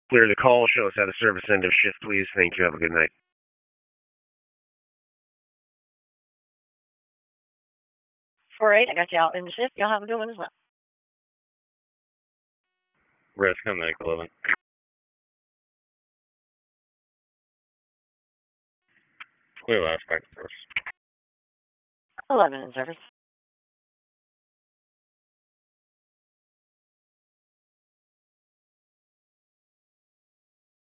Clear the call. Show us how to service end of shift, please. Thank you. Have a good night. All right, I got you out in the shift. Y'all have a good one as well. Rescom Medic 11. Clear last back to service. 11 in service.